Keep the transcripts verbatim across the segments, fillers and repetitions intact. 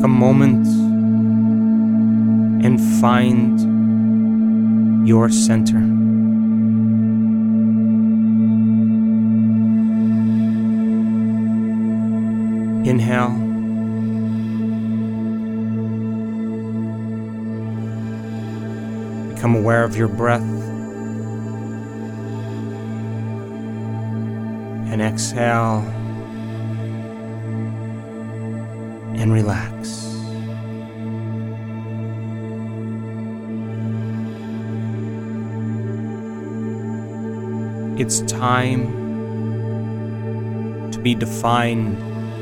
take a moment and find your center. Inhale. Become aware of your breath. And exhale. And relax. It's time to be defined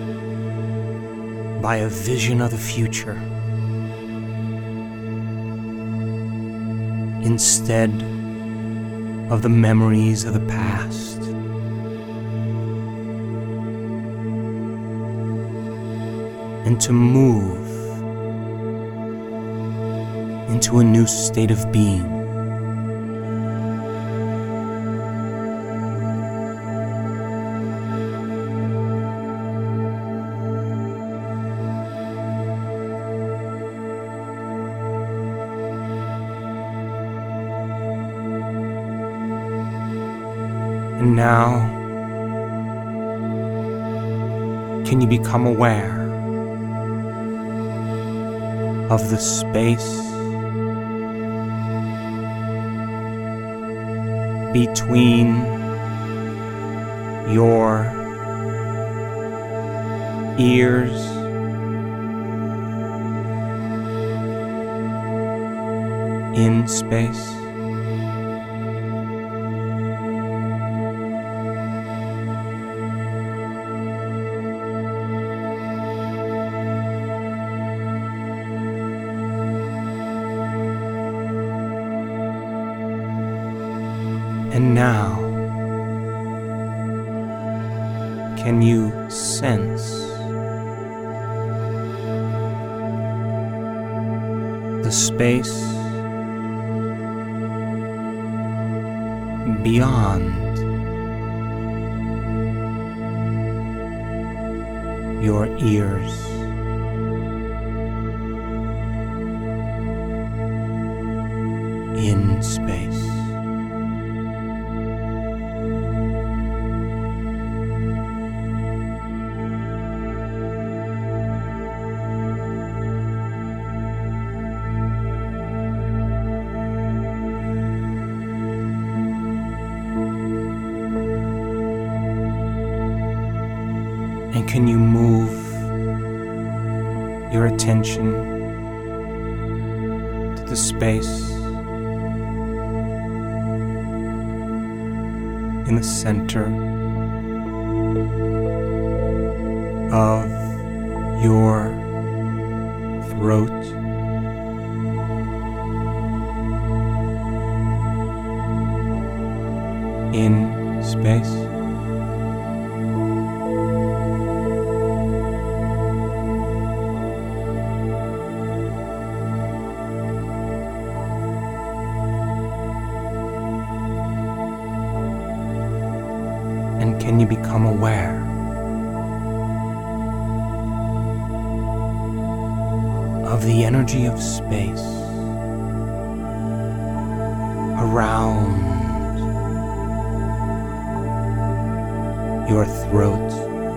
by a vision of the future instead of the memories of the past. And to move into a new state of being. And now, can you become aware of the space between your ears in space? And now, can you sense the space beyond your ears? In space. And can you move your attention to the space in the center of your throat? In space? And can you become aware of the energy of space around your throat,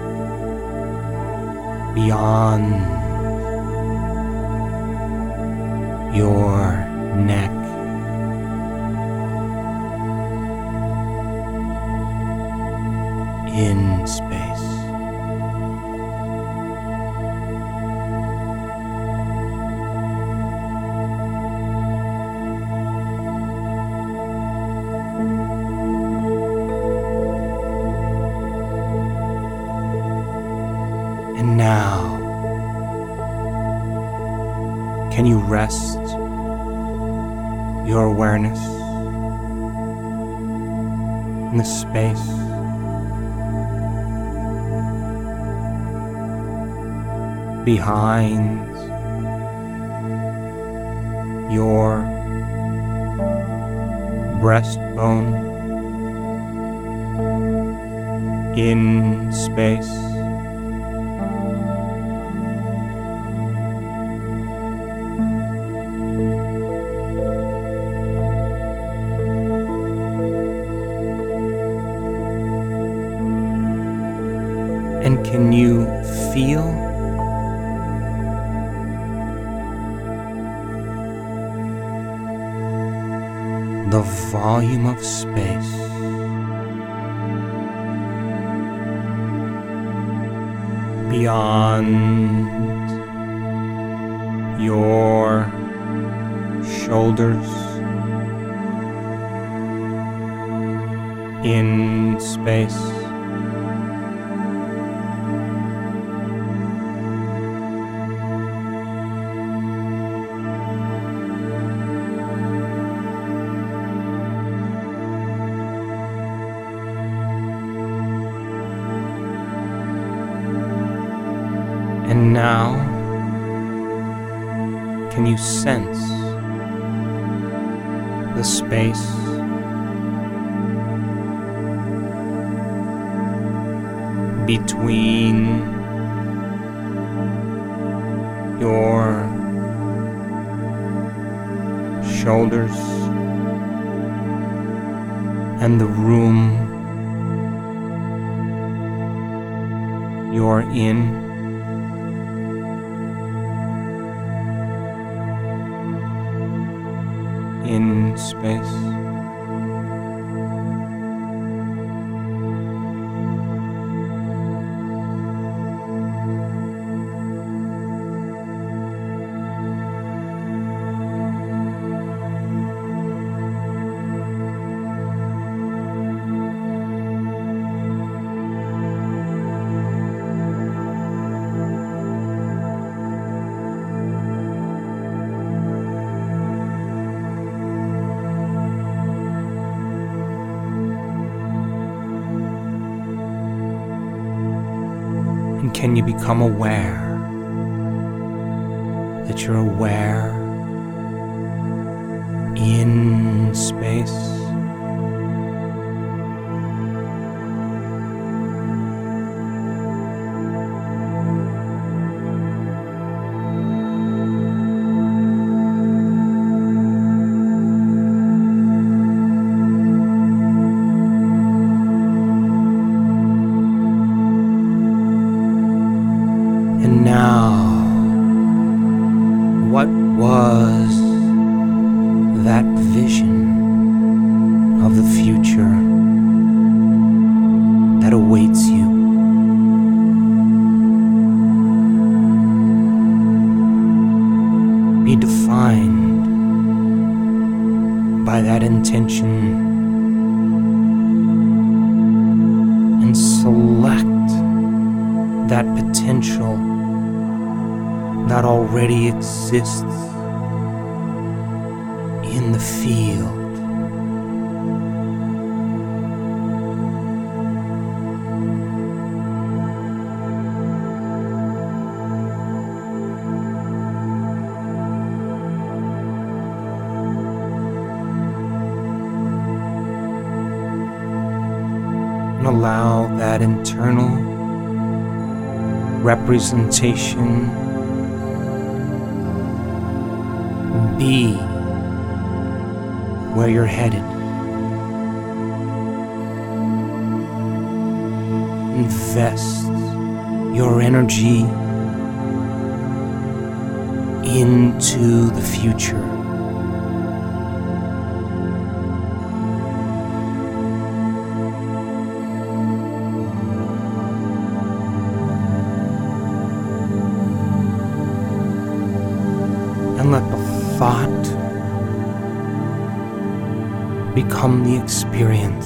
beyond your neck, in space? And now, can you rest your awareness in the space behind your breastbone, in space? Can you feel the volume of space beyond your shoulders, in space? And now, can you sense the space between your shoulders and the room you're in? In space. And can you become aware that you're aware in space? And now, what was that vision of the future that awaits you? Be defined by that intention and select that potential that already exists in the field. And allow that internal representation be where you're headed. Invest your energy into the future. And let the thought become the experience.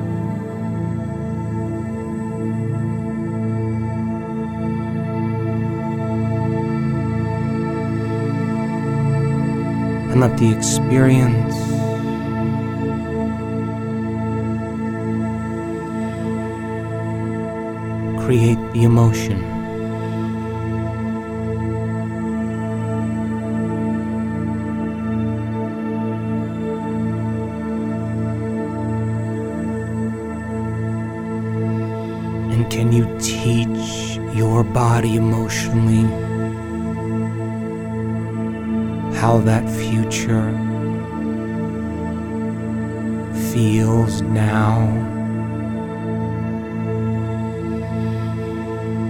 And let the experience create the emotion. And can you teach your body emotionally how that future feels now?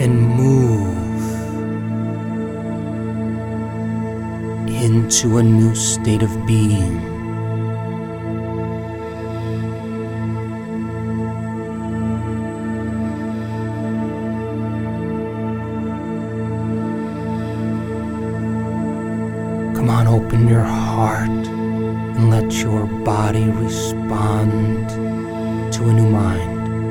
and move into a new state of being. Come on, open your heart and let your body respond to a new mind.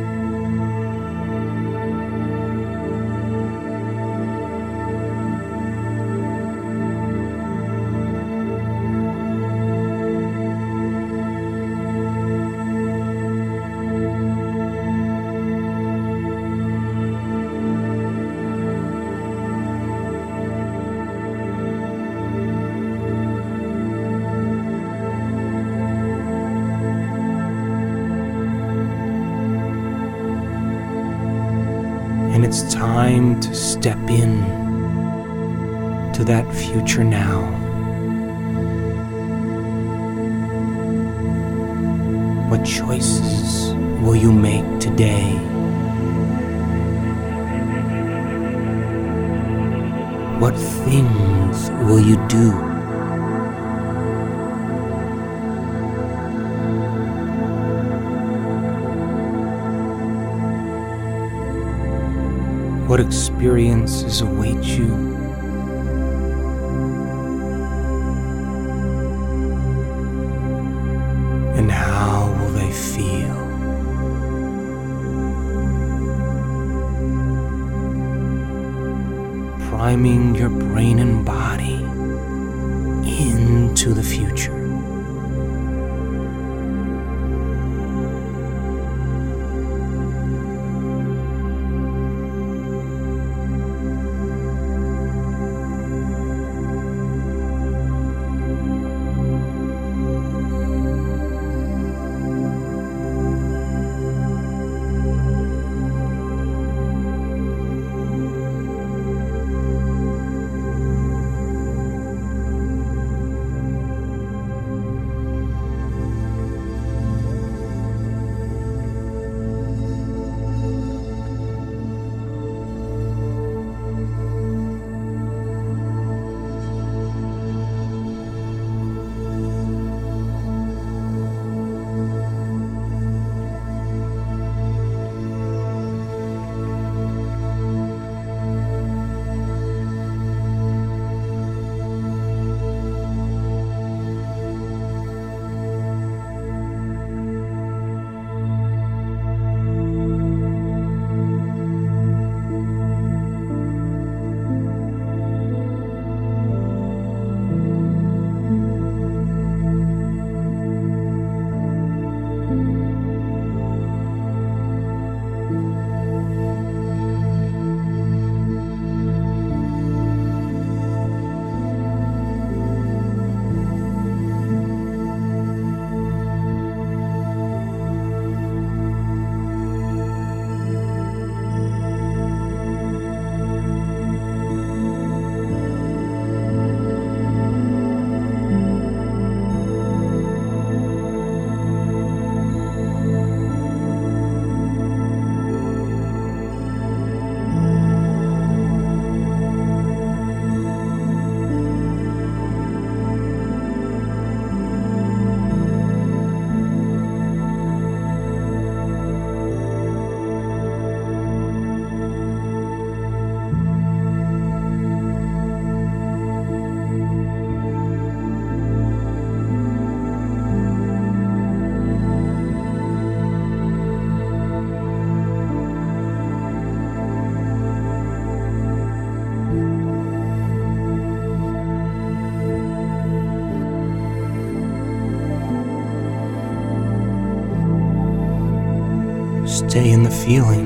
And it's time to step in to that future now. What choices will you make today? What things will you do? What experiences await you? And how will they feel? Priming your brain and body into the future. Stay in the feeling.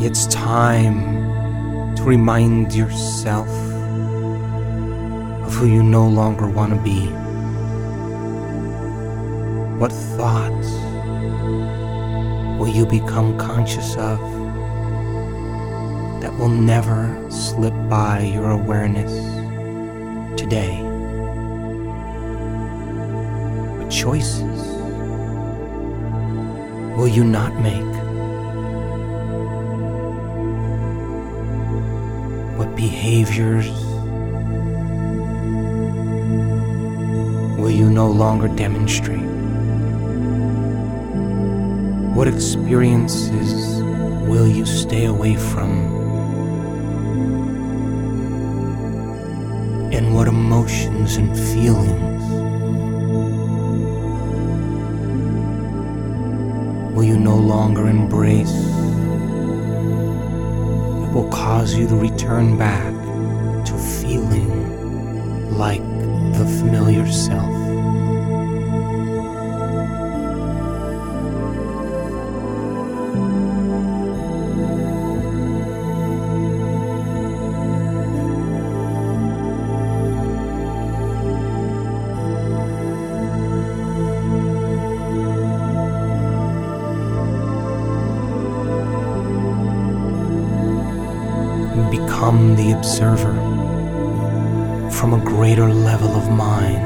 It's time to remind yourself of who you no longer want to be. What thoughts will you become conscious of that will never slip by your awareness today? What choices will you not make? What behaviors will you no longer demonstrate? What experiences will you stay away from? And what emotions and feelings will you no longer embrace that will cause you to return back to feeling like the familiar self? Become the observer from a greater level of mind.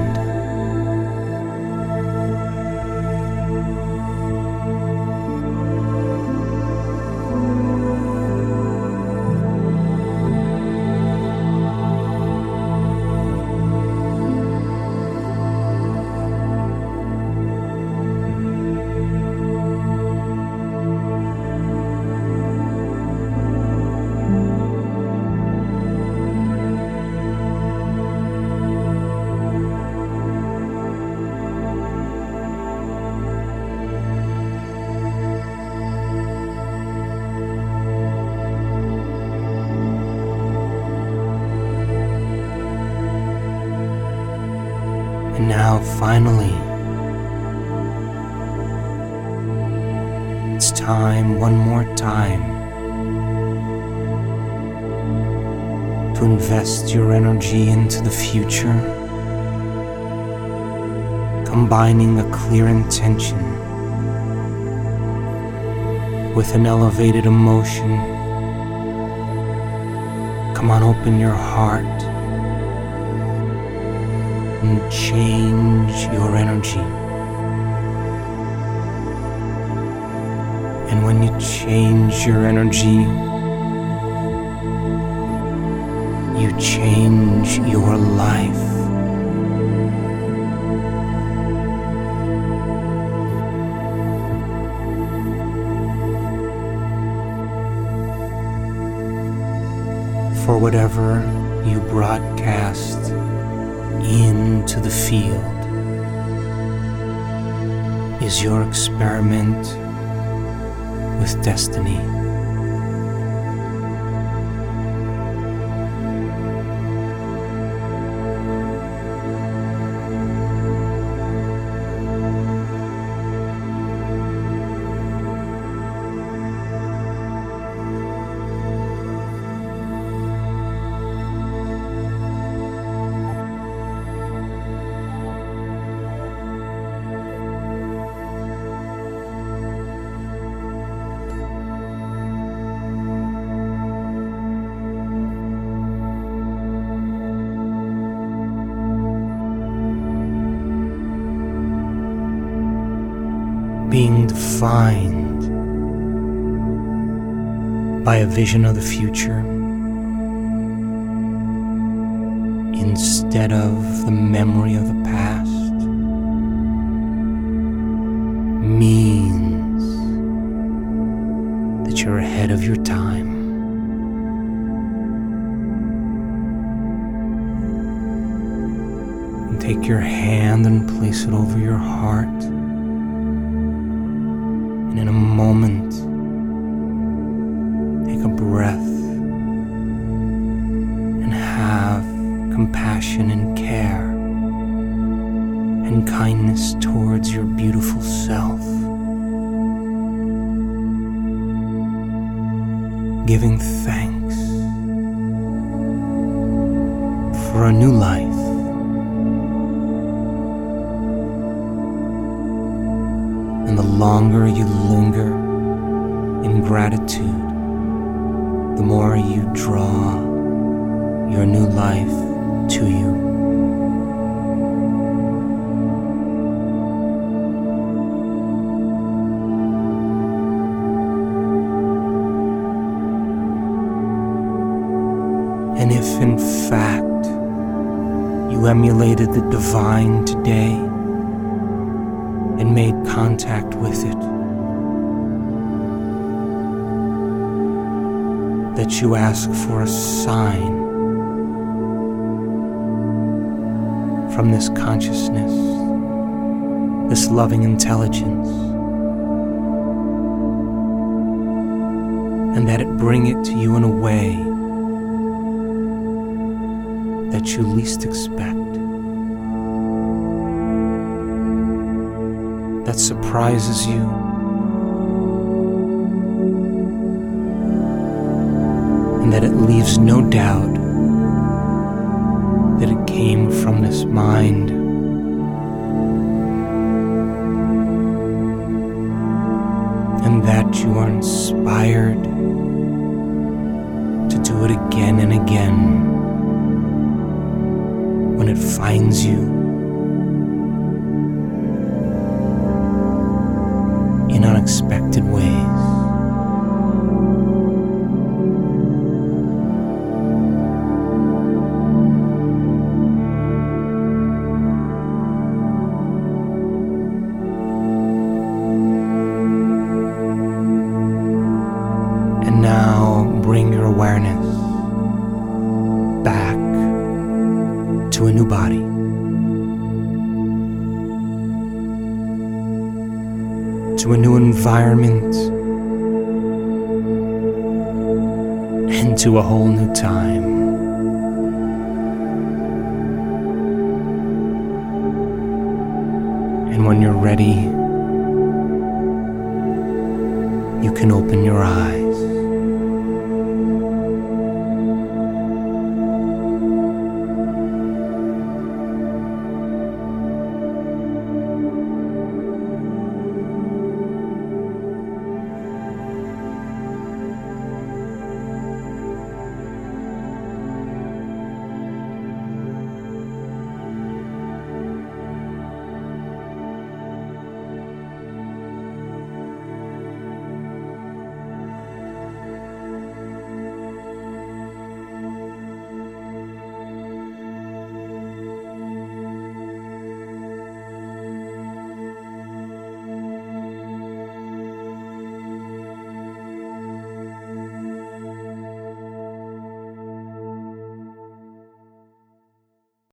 And now, finally, it's time one more time to invest your energy into the future, combining a clear intention with an elevated emotion. Come on, open your heart and change your energy. And when you change your energy, you change your life. For whatever you broadcast into the field is your experiment with destiny. Being defined by a vision of the future instead of the memory of the past means that you're ahead of your time. And take your hand and place it over your heart. And in a moment, take a breath and have compassion and care and kindness towards your beautiful self. giving thanks for a new life. And the longer you linger in gratitude, the more you draw your new life to you. And if in fact you emulated the divine today and made contact with it, that you ask for a sign from this consciousness, this loving intelligence, and that it bring it to you in a way that you least expect, that surprises you, and that it leaves no doubt that it came from this mind. And that you are inspired to do it again and again when it finds you in unexpected ways. And now bring your awareness back to a new body. To a new environment and to a whole new time. And when you're ready, you can open your eyes.